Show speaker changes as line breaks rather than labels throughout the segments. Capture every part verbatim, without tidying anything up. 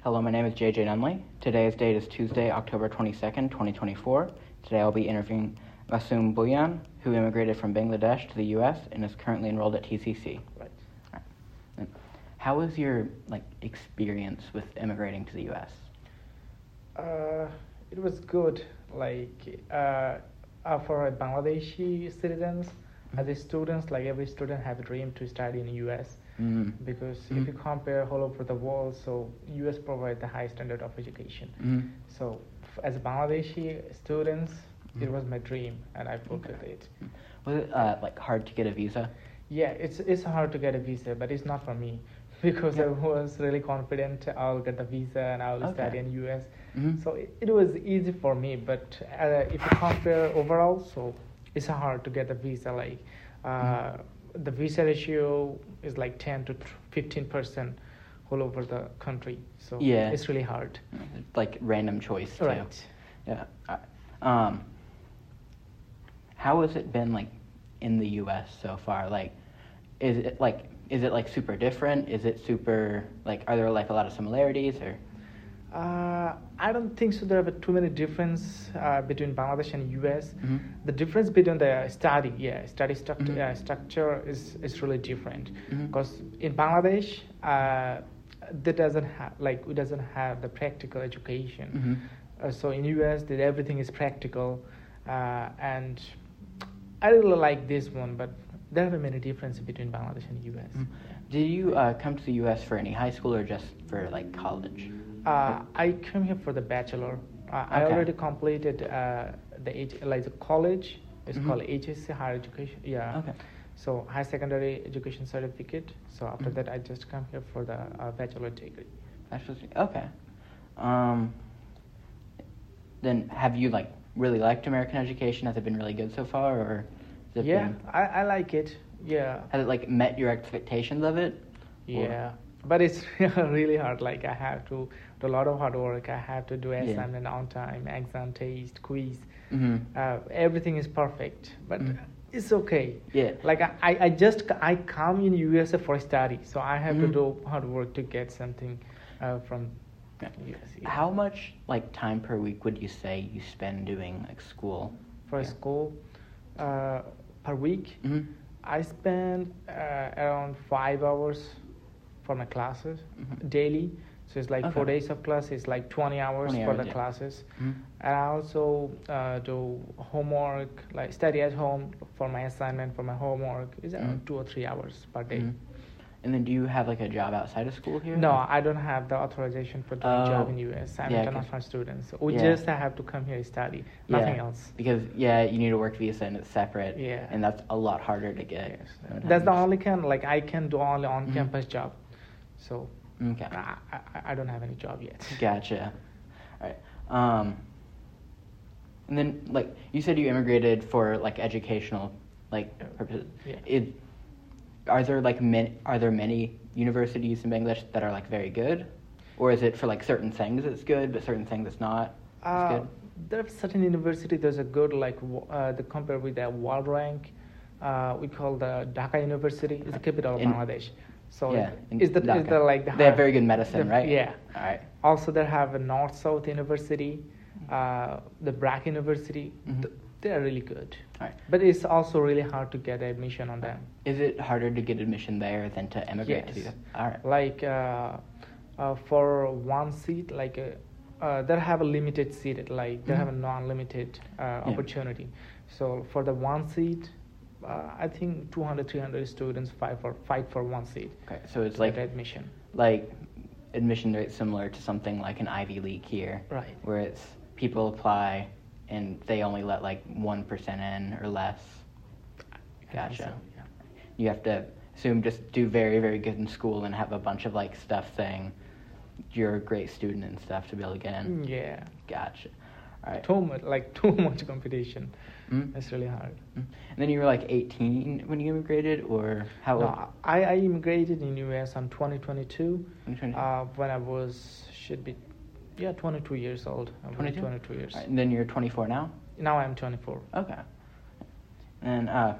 Hello, my name is J J Nunley. Today's date is Tuesday, October twenty-second, twenty twenty-four. Today I'll be interviewing Masoom Bhuiyan, who immigrated from Bangladesh to the U S and is currently enrolled at T C C.
Right.
Right. How was your like experience with immigrating to the U S?
Uh, it was good. Like uh, uh, for Bangladeshi citizens,
Mm-hmm.
as a students, like every student have a dream to study in the U S
Mm-hmm.
because
Mm-hmm.
if you compare all over the world, so U S provide the high standard of education.
Mm-hmm.
So f- as Bangladeshi students,
Mm-hmm.
it was my dream, and I fulfilled
Okay.
it.
Was it uh, like hard to get a visa?
Yeah, it's it's hard to get a visa, but it's not for me because I
Yeah.
was really confident I'll get the visa and I'll
Okay.
study in U S.
Mm-hmm.
So it, it was easy for me, but uh, if you compare overall, so it's hard to get the visa. Like uh,
Mm-hmm.
the visa ratio is like ten to fifteen percent all over the country. So
Yeah.
it's really hard.
Like random choice too.
Right.
Yeah. Uh, Um, how has it been like in the U S so far? Like, is it like is it like super different? Is it super like are there like a lot of similarities or?
Uh, I don't think so. There are too many difference uh, between Bangladesh and U S.
Mhm.
The difference between the study, yeah, study structure,
Mhm.
uh, structure is, is really different.
Mhm.
Because in Bangladesh, uh, that doesn't have like it doesn't have the practical education.
Mhm.
Uh, so in U S, that everything is practical, uh, and I really like this one. But there are many differences between Bangladesh and U S.
Mhm. Did you uh, come to the U S for any high school or just for like college?
Uh, I came here for the bachelor. Uh, I
Okay.
already completed uh, the H- like the college. It's
Mhm.
called H S C Higher Education. Yeah.
Okay.
So high secondary education certificate. So after
Mhm.
that, I just come here for the uh, bachelor degree.
Bachelor's degree. Okay. Um, then have you like really liked American education? Has it been really good so far, or has it
Yeah,
been,
I, I like it. Yeah.
has it like met your expectations of it? Or-
Yeah. But it's really hard. Like I have to do a lot of hard work. I have to do
Yeah.
assignment on time, exam, test, quiz.
Mm-hmm.
Uh, everything is perfect, but
Mhm.
it's okay.
Yeah.
Like I, I I just I come in U S A for study, so I have
Mhm.
to do hard work to get something uh, from
Yeah.
U S A.
How much like time per week would you say you spend doing like school?
For
Yeah.
school uh, per week?
Mm-hmm.
I spend uh, around five hours for my classes
Mhm.
daily. So it's like four
Okay.
days of class. It's like twenty hours
twenty
for
hours,
the
yeah.
classes.
Mhm.
And I also uh, do homework, like study at home for my assignment, for my homework. It's around
Mhm.
two or three hours per day.
Mhm. And then do you have like a job outside of school here?
No, I don't have the authorization for doing
Oh,
job in U S. I'm
yeah,
an
'cause-
international student, so we
yeah.
just have to come here and study, nothing
Yeah,
else.
Because yeah, you need a work visa and it's separate.
Yeah.
And that's a lot harder to get.
Yes.
sometimes.
That's the only kind. Like I can do only
Mhm.
on-campus job, so
Okay.
I, I, I don't have any job yet.
Gotcha. All right. Um, and then, like, you said you immigrated for like educational, like
Yeah.
purposes.
Yeah.
It, are there like many? Are there many universities in Bangladesh that are like very good, or is it for like certain things it's good, but certain things it's not? It's
Uh,
good.
there are certain university. There's a good like w- uh, the compared with the world rank. Uh, we call the Dhaka University. It's the capital of
In-
Bangladesh. So
yeah, in
is the is
Dhaka.
the like the
They have
high-
very good medicine,
the-
right?
Yeah.
All right.
Also, they have a North South University, uh, the Brack University.
Mhm.
Th- they are really good.
All right.
But it's also really hard to get admission on them.
Is it harder to get admission there than to emigrate to the
Yes.
U S? All right.
Like uh, uh, for one seat, like uh, uh, they have a limited seat, like they
Mhm.
have a non-limited uh, opportunity. So for the one seat, uh, I think two hundred, three hundred students fight for fight for one seat.
Okay. So it's
to
like
get admission.
like admission rate similar to something like an Ivy League here,
Right.
where it's people apply and they only let like one percent in or less.
I think
Gotcha.
so, yeah.
You have to assume just do very very good in school and have a bunch of like stuff saying you're a great student and stuff to be able to get in.
Yeah.
Gotcha. All right.
Too much, like too much competition.
Mm.
It's really hard.
Mm. And then you were like eighteen when you immigrated, or how old?
No, I, I immigrated in U S on twenty twenty-two.
twenty twenty?
Uh, when I was should be, yeah, twenty-two years old. I was
twenty-two?
twenty-two years.
All right, and then you're twenty-four now?
Now I'm twenty-four.
Okay. And uh,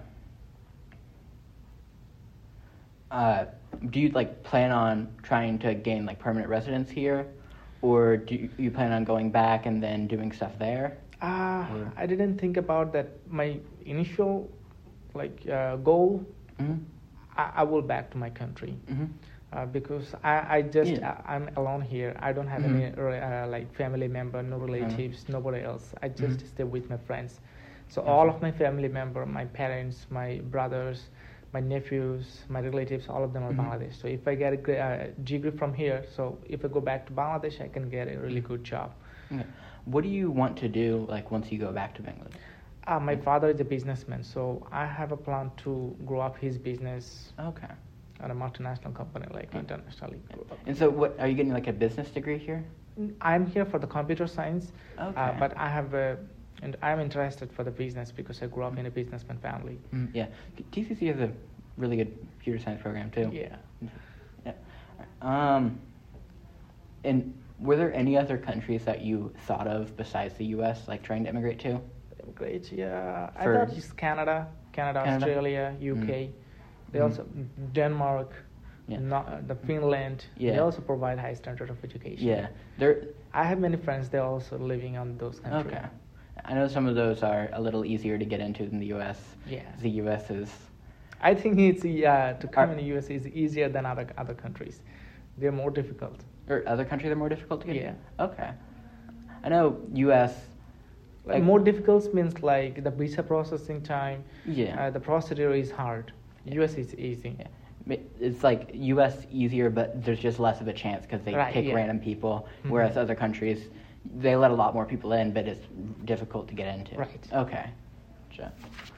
uh, do you like plan on trying to gain like permanent residence here, or do you, you plan on going back and then doing stuff there?
Uh,
Or-
I didn't think about that. My initial like uh, goal,
Mm-hmm.
I, I will back to my country.
Mm-hmm.
Uh, because I, I just
Yeah.
I, I'm alone here. I don't have
Mhm.
any re- uh, like family member, no relatives, nobody else. I just
Mhm.
stay with my friends. So
Gotcha.
all of my family member, my parents, my brothers, my nephews, my relatives, all of them are
Mhm.
Bangladesh. So if I get a gra- uh, degree from here, so if I go back to Bangladesh, I can get a really good job.
Okay. What do you want to do like once you go back to Bangladesh?
Uh, my father is a businessman, so I have a plan to grow up his business
Okay.
at a multinational company, like
Okay.
internationally. Grow up.
And so, what are you getting like a business degree here?
I'm here for the computer science,
Okay.
uh, but I have a, and I'm interested for the business because I grew up in a businessman family.
Mm, yeah, T C C has a really good computer science program too.
Yeah.
Yeah. Um. And were there any other countries that you thought of besides the U S, like trying to immigrate to?
Great. Yeah. I
For-
thought it's Canada, Canada,
Canada?
Australia, U K.
Mm.
They
Mhm.
also Denmark,
Yeah.
not, uh, the Finland. They
Yeah.
also provide high standard of education.
Yeah. There.
I have many friends. They're also living on those countries.
Okay. I know some of those are a little easier to get into than the U S.
Yeah.
The U S is.
I think it's uh, to come
Are-
in the U S is easier than other other countries. They're more difficult.
Or other countries are more difficult to get
Yeah.
into? Okay. I know U S.
Like more difficult means like the visa processing time.
Yeah.
Uh, the procedure is hard. U S is easy.
Yeah. Ma- It's like U S easier, but there's just less of a chance because they
Right,
pick
yeah.
random people,
Mhm.
whereas other countries, they let a lot more people in, but it's difficult to get into.
Right.
Okay. Gotcha.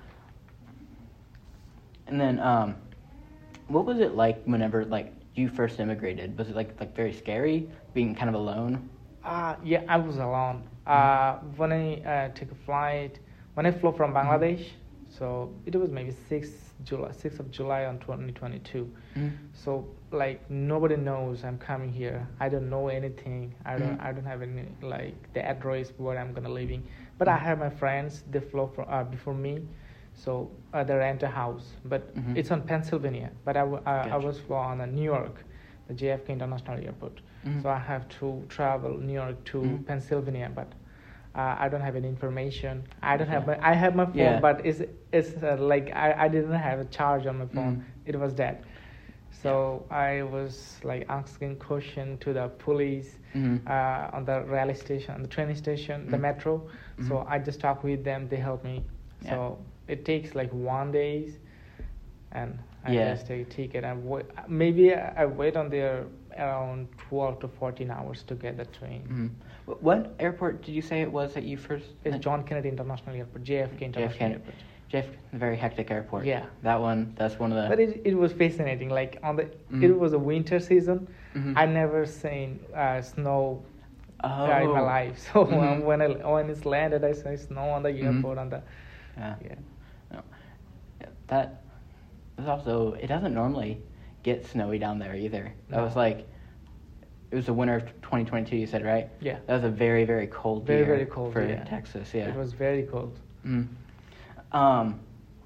And then, um, what was it like whenever like you first immigrated? Was it like like very scary being kind of alone?
Uh, yeah, I was alone. Uh, when I uh, took a flight, when I flew from Bangladesh, so it was maybe sixth July, sixth of July on twenty twenty-two.
Mm-hmm.
So like nobody knows I'm coming here. I don't know anything. I don't.
Mhm.
I don't have any like the address where I'm gonna living. But I have my friends. They flew for, uh, before me, so uh, they rent a house. But
Mhm.
it's on Pennsylvania. But I, w- uh, I
Gotcha.
was flew on uh, New York, the J F K International Airport.
Mhm.
So I have to travel New York to
Mhm.
Pennsylvania, but uh, I don't have any information. I don't have
Yeah.
my I have my phone,
Yeah.
but it's it's uh, like I, I didn't have a charge on my phone.
Mhm.
It was dead. So I was like asking question to the police
Mhm.
uh, on the railway station, on the train station, the
Mhm.
metro. So
Mhm.
I just talk with them. They help me.
Yeah.
So it takes like one days, and I
Yeah.
just take a ticket and wait. Maybe I I wait on there around twelve to fourteen hours to get the train.
Mhm. Wh- What airport did you say it was that you first?
It's John Kennedy International Airport, J F K International
Kennedy.
Airport.
J F K, very hectic airport.
Yeah.
That one. That's one of the.
But it, it was fascinating. Like on the,
Mhm.
it was a winter season.
Mhm.
I never seen uh, snow
Oh.
uh, in my life. So
Mhm.
um, when I, when it's landed, I saw snow on the
Mhm.
airport. On the
Yeah.
yeah.
No. Yeah, that was also. It doesn't normally get snowy down there either. That
No.
was like. It was the winter of twenty twenty-two. You said, right?
Yeah.
That was a very very cold
Very,
year
very cold,
for
yeah.
Texas. Yeah.
It was very cold.
Mm. Um.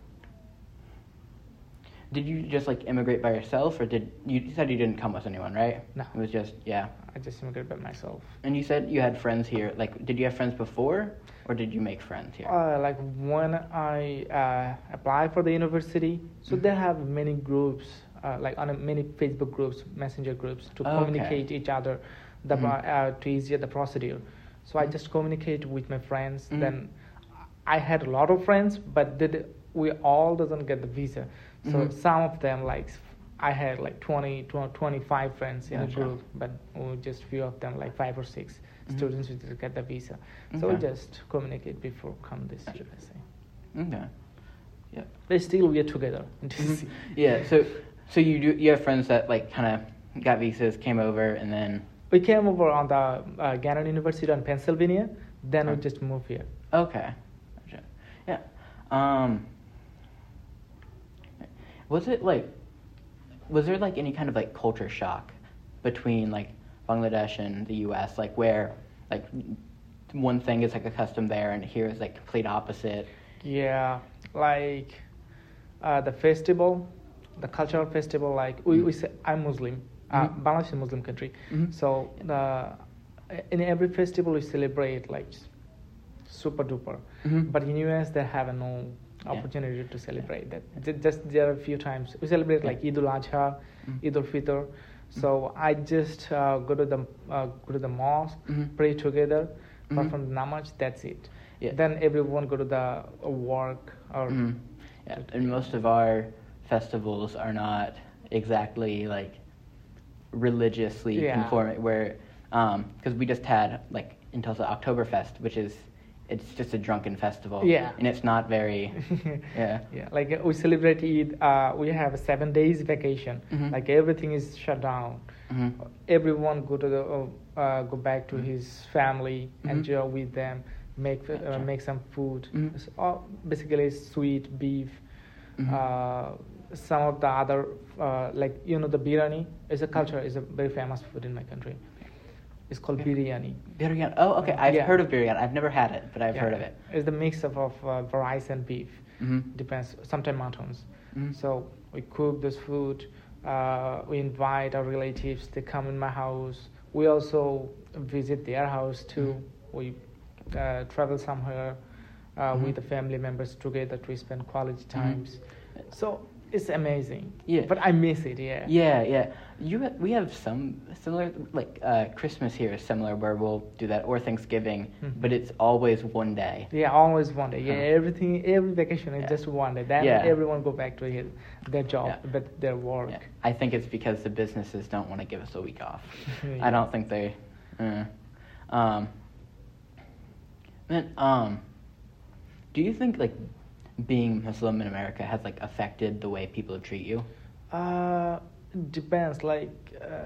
Did you just like immigrate by yourself, or did you, you said you didn't come with anyone, right?
No.
It was just yeah.
I just immigrated by myself.
And you said you had friends here. Like, did you have friends before, or did you make friends here?
Uh, like when I uh, applied for the university, so
Mhm.
they have many groups, uh, like on a, many Facebook groups, messenger groups to
Okay.
communicate each other, the
Mhm.
pro- uh, to easier the procedure. So I
Mhm.
just communicate with my friends.
Mhm.
Then I had a lot of friends, but did we all doesn't get the visa. So
Mhm.
some of them like I had like twenty, twenty-five friends in
Gotcha.
a group, but uh, just few of them like five or six
Mhm.
students who didn't get the visa. So we
Okay.
just communicate before come this
Gotcha.
U S A.
Okay. Yeah.
But still we are together in D C.
Mhm. Yeah. So, so you do you have friends that like kind of got visas, came over, and then
We came over on the uh, Gannon University in Pennsylvania. Then we
Okay.
just moved here.
okay. Gotcha. Yeah. Um. Was it like, was there like any kind of like culture shock between like Bangladesh and the U S? Like where like one thing is like a custom there, and here is like complete opposite.
Yeah, like uh, the festival, the cultural festival. Like we, we say, I'm Muslim. Uh,
Mhm.
Bangladesh is a Muslim country.
Mhm.
So the in every festival we celebrate like super duper.
Mhm.
But in U S they have no
Yeah.
opportunity to celebrate that. Ju- Just there are a few times we celebrate like Eid ul Adha,
Mhm.
Eid ul Fitr. So I just uh, go to the uh, go to the mosque,
Mhm.
pray together,
Mhm.
perform the namaz. That's it.
Yeah.
Then everyone go to the uh, work or
Mhm. Yeah, and most of our festivals are not exactly like religiously
Yeah.
conforming. Where, because we just had like in Tulsa Oktoberfest, which is it's just a drunken festival.
Yeah.
and it's not very. Yeah.
Yeah, like uh, we celebrate Eid. Uh, we have a seven days vacation.
Mhm.
Like everything is shut down.
Mhm.
Everyone go to the uh, uh, go back to
Mhm.
his family,
Mhm.
enjoy with them, make uh,
Gotcha.
make some food.
Mhm.
It's all basically sweet beef.
Mhm.
Uh, some of the other uh, like you know the biryani is a culture is a very famous food in my country. It's called biryani.
Biryani. Oh, okay. I've
Yeah.
heard of biryani. I've never had it, but I've
Yeah.
heard of it.
It's the mix of, of uh, rice and beef.
Mhm.
Depends. Sometimes muttons.
Mhm.
So we cook this food. Uh, we invite our relatives. They come in my house. We also visit their house too.
Mhm.
We uh, travel somewhere uh,
Mhm.
with the family members together to spend quality times. So it's amazing.
Yeah.
But I miss it. Yeah.
Yeah, yeah. You ha- we have some similar like uh, Christmas here is similar where we'll do that or Thanksgiving,
Mhm.
but it's always one day.
Yeah, always one day. Yeah,
Huh.
everything, every vacation is
Yeah.
just one day. Then
Yeah.
everyone go back to his, their job,
Yeah.
but their work.
Yeah. I think it's because the businesses don't want to give us a week off.
Yeah.
I don't think they. Uh, um. Then um. Do you think like being Muslim in America has like affected the way people treat you?
Uh, depends. Like, uh,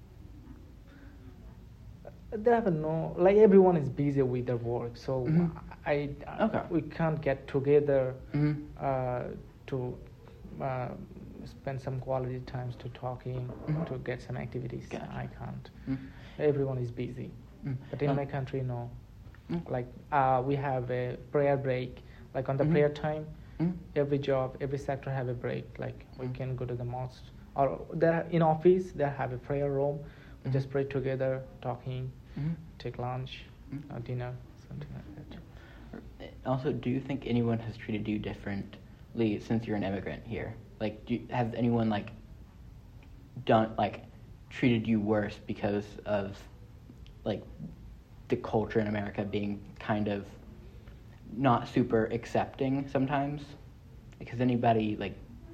they have no like everyone is busy with their work, so
Mhm.
I, I
Okay.
we can't get together
Mm-hmm.
uh, to uh, spend some quality times to talking
Mhm.
to get some activities.
Gotcha.
I can't.
Mm-hmm.
Everyone is busy. But in
Um,
my country, no.
Mm.
Like uh, we have a prayer break. Like on the
Mhm.
prayer time,
Mhm.
every job, every sector have a break. Like we
Mm.
can go to the mosque, or there in office they have a prayer room. We
Mhm.
just pray together, talking,
Mhm.
take lunch,
Mhm.
uh, dinner, something like that.
Also, do you think anyone has treated you differently since you're an immigrant here? Like, do you, has anyone like done like treated you worse because of like the culture in America being kind of not super accepting sometimes? Like, has anybody like?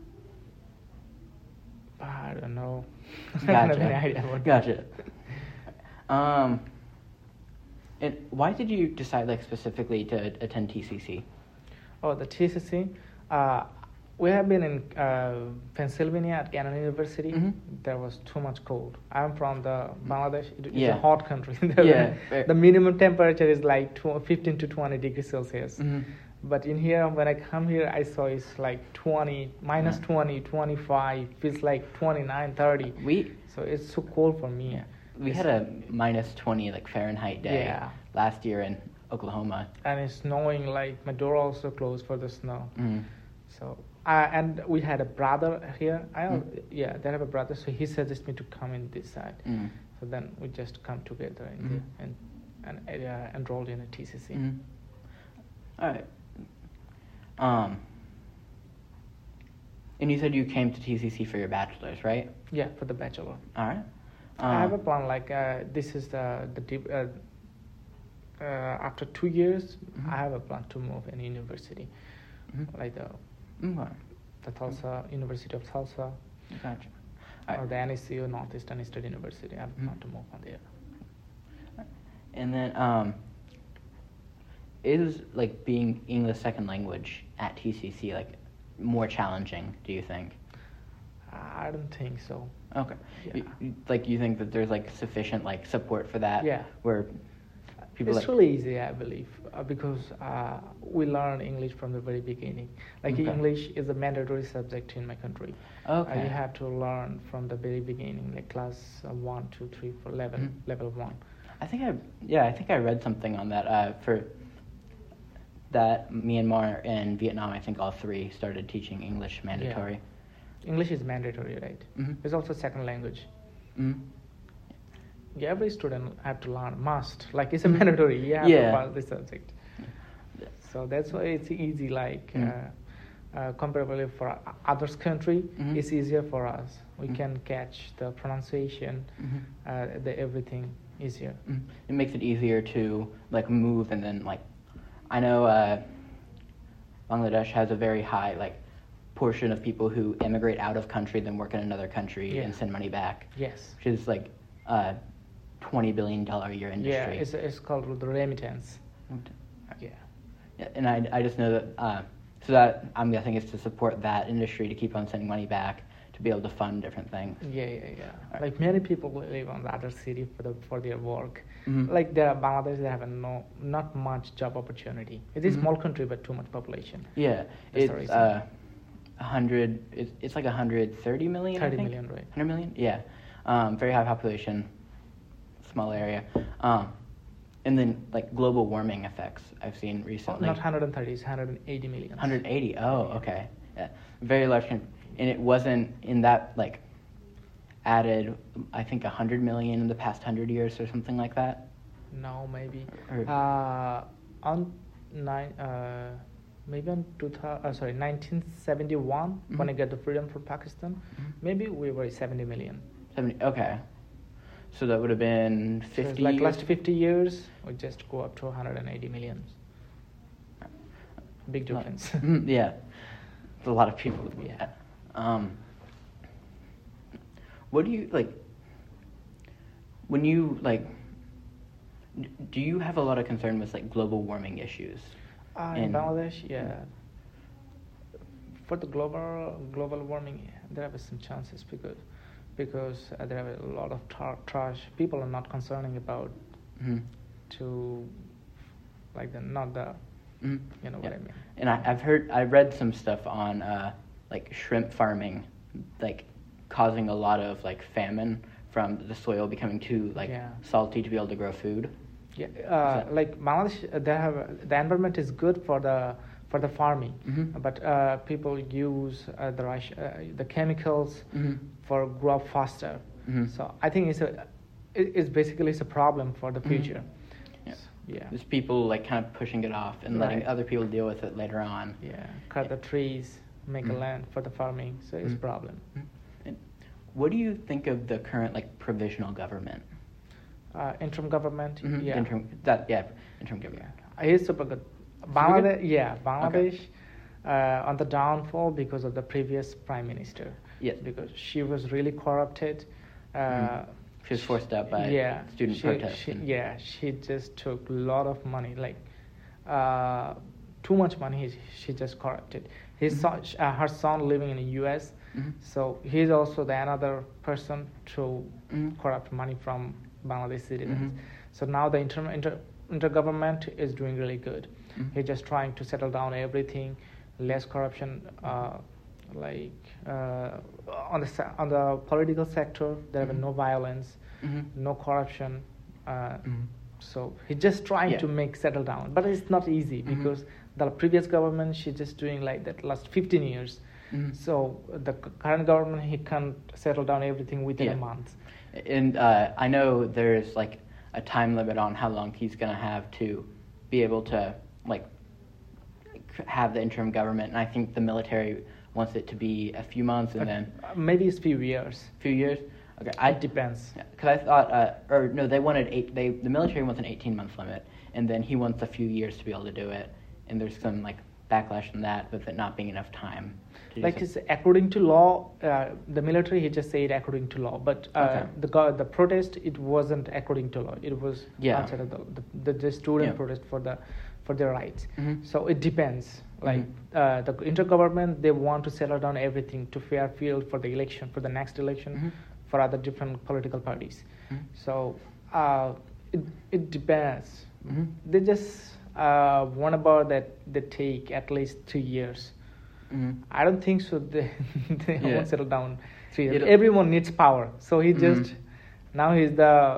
I don't know. I don't have any idea
Gotcha.
about
Gotcha. Um. And why did you decide like specifically to attend T C C?
Oh, the T C C. Uh, we have been in uh, Pennsylvania at Gannon University.
Mhm.
There was too much cold. I'm from the Bangladesh. It- It's
Yeah.
a hot country.
Yeah, fair.
The minimum temperature is like tw- fifteen to twenty degrees Celsius.
Mhm.
But in here, when I come here, I saw it's like twenty, minus
Yeah.
twenty, twenty-five, feels like twenty-nine, thirty.
We
So it's so cold for me.
Yeah. We
It's-
had a minus twenty like Fahrenheit day
Yeah.
last year in Oklahoma.
And it's snowing, like my door also closed for the snow.
Mm.
So, uh, and we had a brother here. I don't,
Mm.
yeah, they have a brother. So he suggested me to come in this side.
Mm.
So then we just come together in
Mhm.
there and and uh, enrolled in a T C C.
Mm. All right. Um. And you said you came to T C C for your bachelor's, right?
Yeah, for the bachelor.
All right.
I have a
Um,
plan. Like uh, this is the the deep, uh, uh, after two years,
Mhm.
I have a plan to move in university,
mhm.
like the
Okay.
the Tulsa University of Tulsa
Gotcha.
or
All right.
the N E C U Northeastern State University. I have a plan
Mhm.
to move on there.
And then, um, is like being English second language at T C C like more challenging? Do you think?
I don't think so.
Okay.
Yeah.
You- you- like you think that there's like sufficient like support for that?
Yeah.
Where people
It's
like
really easy, I believe, uh, because uh, we learn English from the very beginning. Like
Okay.
English is a mandatory subject in my country.
Okay.
Uh, you have to learn from the very beginning, like class uh, one, two, three, four, level
Mhm.
level one.
I think I yeah I think I read something on that uh, for that Myanmar and Vietnam. I think all three started teaching English mandatory.
English is mandatory, right?
Mhm.
It's also second language.
Mhm.
Yeah, every student have to learn, must, like it's a mandatory, you have
Yeah.
to pass this subject. So that's why it's easy, like
Mm.
uh, uh, comparatively for o- others country,
Mhm.
it's easier for us. We
Mhm.
can catch the pronunciation,
Mhm.
uh, the everything easier.
Mhm. It makes it easier to like move and then like, I know uh, Bangladesh has a very high like portion of people who immigrate out of country then work in another country
Yeah.
and send money back,
Yes.
which is like a twenty billion dollar a year
Yeah,
industry.
it's it's called the remittance. Yeah.
Yeah, and I, I just know that, uh, so that I'm guessing is to support that industry to keep on sending money back to be able to fund different things.
Yeah, yeah, yeah.
Right.
Like many people live on the other city for the for their work.
Mhm.
Like there are Bangladesh, they have a no not much job opportunity. It is
Mhm.
small country but too much population.
Yeah,
That's the
it's
reason.
uh, a hundred. It's, it's like a hundred thirty million. I
Thirty
think?
million, right?
Hundred million. Yeah, um, very high population, small area, um, and then like global warming effects I've seen
Oh,
recently.
not one hundred thirty, it's one hundred eighty million.
one hundred eighty. Oh,
Yeah.
okay. Yeah, very large. con- And it wasn't in that like added. I think a hundred million in the past hundred years or something like that.
No, maybe.
Or-
Uh, on nine, uh, maybe on two thousand, uh, sorry, nineteen seventy-one when I
Mhm.
got the freedom from Pakistan,
Mhm.
maybe we were seventy million.
seventy. Okay, so that would have been
So it's
fifty.
like
years?
last fifty years, we just go up to one hundred eighty million. Big
Lot.
difference.
Mhm, yeah, it's a lot of people.
Yeah.
Um, what do you like? When you like, d- do you have a lot of concern with like global warming issues?
Uh, in
And-
Bangladesh, yeah. For the global global warming, there are some chances because because uh, there are a lot of tar- trash. People are not concerning about
Mhm.
to like the not the
Mhm.
you know
Yeah.
what I mean.
And I, I've heard, I read some stuff on uh, like shrimp farming, like causing a lot of like famine from the soil becoming too like
Yeah.
salty to be able to grow food.
Yeah, uh,
that-
like Bangladesh, uh, they have the environment is good for the for the farming,
Mhm.
but uh, people use uh, the rush, uh, the chemicals
Mhm.
for grow up faster.
Mhm.
So I think it's a it, it's basically it's a problem for the
Mhm.
future.
Yeah.
Yeah.
There's people like kind of pushing it off and letting
Right.
other people deal with it later on.
Yeah, cut the trees, make a
Mhm.
land for the farming, so it's a
Mhm.
problem.
Mhm. And what do you think of the current like provisional government?
Uh, interim government,
Mhm.
yeah.
Interim, that yeah, interim
Yeah,
government.
he's super good.
Super
Bangladesh,
good?
yeah, Bangladesh uh, on the downfall because of the previous prime minister.
Yes.
Because she was really corrupted. Uh,
Mhm. She was forced out by
yeah,
student
she,
protests.
she-
and-
yeah, she just took a lot of money, like uh, too much money. He, she just corrupted. His
Mhm.
son, sh- uh, her son living in the U S,
Mhm.
so he's also the another person to
Mhm.
corrupt money from Bangladesh citizens.
Mhm.
So now the inter, inter intergovernment is doing really good.
Mhm.
He's just trying to settle down everything, less corruption. Uh, like uh, on the se- on the political sector, there
Mhm.
have no violence,
Mhm.
no corruption. Uh,
Mhm.
so he's just trying
Yeah.
to make settle down, but it's not easy
Mhm.
because the previous government she's just doing like that last fifteen years.
Mhm.
So the c- current government he can't settle down everything within
Yeah.
a month.
And uh, I know there's like a time limit on how long he's gonna have to be able to like c- have the interim government, and I think the military wants it to be a few months and then
Uh, maybe it's few years.
a few years. Okay, I
It depends.
because I thought, uh, or no, they wanted eight. They the military wants an eighteen month limit, and then he wants a few years to be able to do it. And there's some like backlash from that, with it not being enough time. To do
Like
so.
it's according to law, uh, the military he just said according to law, but uh,
Okay.
the go- the protest it wasn't according to law. It was
Yeah.
outside of the the, the, the student
Yeah.
protest for the for their rights.
Mhm.
So it depends. Like
Mhm.
uh, the intergovernment, they want to settle down everything to fair field for the election for the next election
Mhm.
for other different political parties.
Mhm.
So uh, it it depends.
Mhm.
They just uh, want about that they take at least two years.
Mhm.
I don't think so. They, they
Yeah.
won't settle down three years.
It'll-
Everyone needs power, so he
Mhm.
just now he's the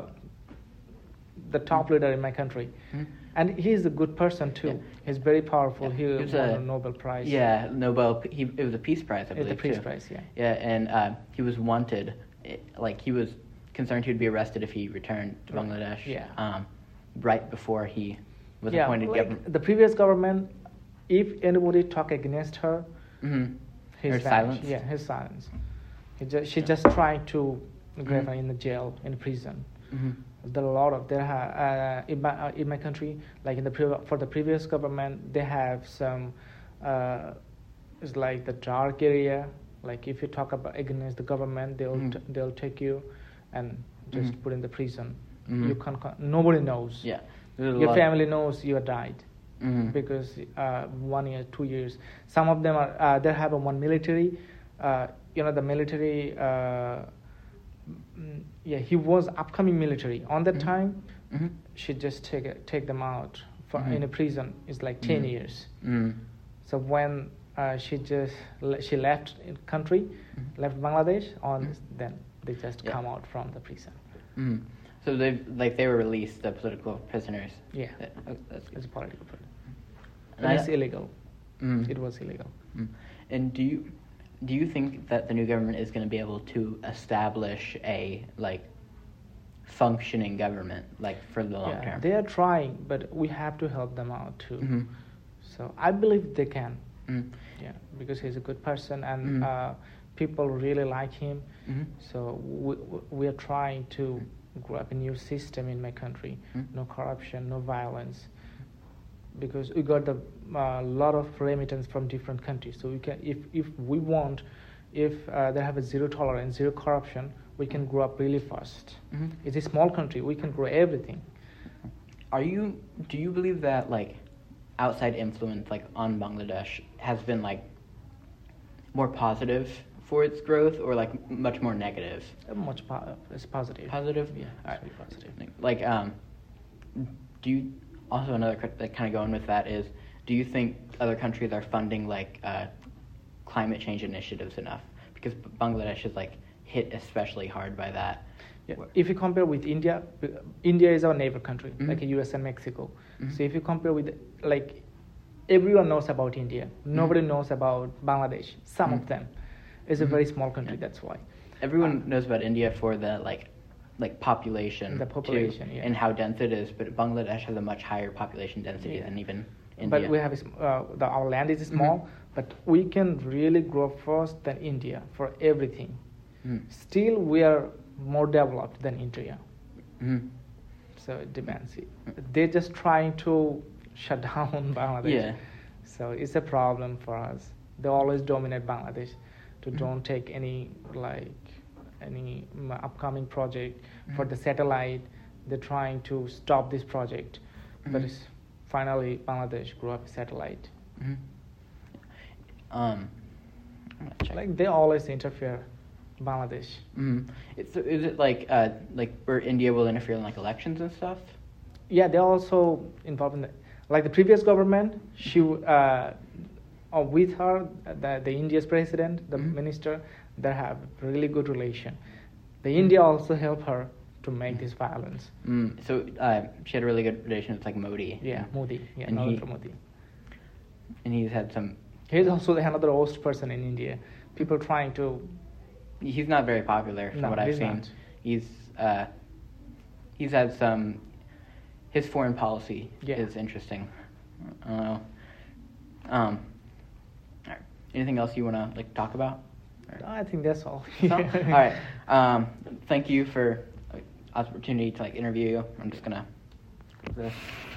the top leader in my country,
Mhm.
and he's a good person too.
Yeah.
He's very powerful.
Yeah.
He
He
won
was
a,
a-
Nobel Prize.
Yeah, Nobel. He it was a peace prize, I
It's
believe.
the Peace
too.
Prize. Yeah.
Yeah, and uh, he was wanted. It, like he was concerned he would be arrested if he returned to
Right.
Bangladesh.
Yeah.
Um, right before he was
yeah,
appointed
like
government.
the previous government, if anybody talk against her,
Mm-hmm.
his
Her
silence.
silence.
Yeah, his silence. He just, she
Yeah.
just tried to grab
Mhm.
her in the jail, in prison.
Mm-hmm.
There are a lot of there ha- uh, in my uh, in my country, like in the pre- for the previous government, they have some. Uh, it's like the dark area. Like if you talk about against the government, they'll
Mhm.
t- they'll take you, and just
Mhm.
put in the prison.
Mhm.
You can't. con- Nobody knows.
Yeah. There's a
Your
lot-
family knows you have died.
Mhm.
Because uh, one year, two years. Some of them are uh, they have a one military. Uh, you know the military. Uh, mm, yeah, he was upcoming military. On that
Mhm.
time,
Mhm.
she just take it, take them out for,
Mhm.
in a prison. It's like ten
Mhm.
years.
Mhm.
So when uh, she just le- she left in country,
Mhm.
left Bangladesh, on
Mhm.
then they just
Yeah.
come out from the prison.
Mhm. So they like they were released, the political prisoners.
Yeah,
That- oh, that's good.
it's a political prison.
And
And
I-
it's illegal.
Mhm.
It was illegal.
Mm. And do you do you think that the new government is going to be able to establish a like functioning government like for the long
Yeah,
term?
they are trying, but we have to help them out too.
Mhm.
So I believe they can.
Mhm.
Yeah, because he's a good person and
Mhm.
uh, people really like him.
Mhm.
So we, we are trying to grow up a new system in my country.
Mhm.
No corruption, no violence. Because we got a uh, lot of remittance from different countries. So we can, if if we want, if uh, they have a zero tolerance, zero corruption, we can grow up really fast.
Mhm.
It's a small country. We can grow everything.
Are you do you believe that like outside influence like on Bangladesh has been like more positive for its growth or like much more negative?
Uh, Much po- it's positive.
Positive?
Yeah,
All right.
it's very positive.
Like um do you also another que- like kind of going with that is do you think other countries are funding like uh, climate change initiatives enough? Because B- Bangladesh is like hit especially hard by that.
Yeah.
Where-
If you compare with India, uh, India is our neighbor country,
Mhm.
like U S and Mexico.
Mhm.
So if you compare with, like, everyone knows about India. Nobody
Mhm.
knows about Bangladesh. Some
Mhm.
of them. It's a
Mhm.
very small country.
Yeah.
That's why.
Everyone
Um,
knows about India for the like like population,
The population,
too,
yeah.
and how dense it is, but Bangladesh has a much higher population density
Yeah.
than even India.
But we have a, sm- uh, the, our land is small,
Mhm.
but we can really grow first than India for everything.
Mhm.
Still, we are more developed than India.
Mhm.
So it depends. They're just trying to shut down Bangladesh.
Yeah.
So it's a problem for us. They always dominate Bangladesh. To
Mhm.
don't take any like any um, upcoming project for
Mhm.
the satellite. They're trying to stop this project, but
Mhm.
it's finally Bangladesh grew up a satellite.
Mhm. Um, I'm gonna check.
Like they always interfere, Bangladesh.
Mhm. It's, is it like uh, like where India will interfere in like elections and stuff?
Yeah, they're also involved in the, like the previous government. She, uh, or with her, the, the India's president, the
Mhm.
minister, they have really good relation. The India also help her to make this violence.
Mm, so uh, she had a really good relation with like Modi.
Yeah, Modi, yeah,
And he-
Narendra Modi.
And he's had some.
He's also another host person in India. People trying to.
He's not very popular from
No,
what I've
he's
seen.
not.
He's uh, he's had some. His foreign policy
Yeah.
is interesting. I don't know. Um. All right. Anything else you want to like talk about? Or-
I think that's all.
No? All right. Um, thank you for like, opportunity to like interview you. I'm just gonna.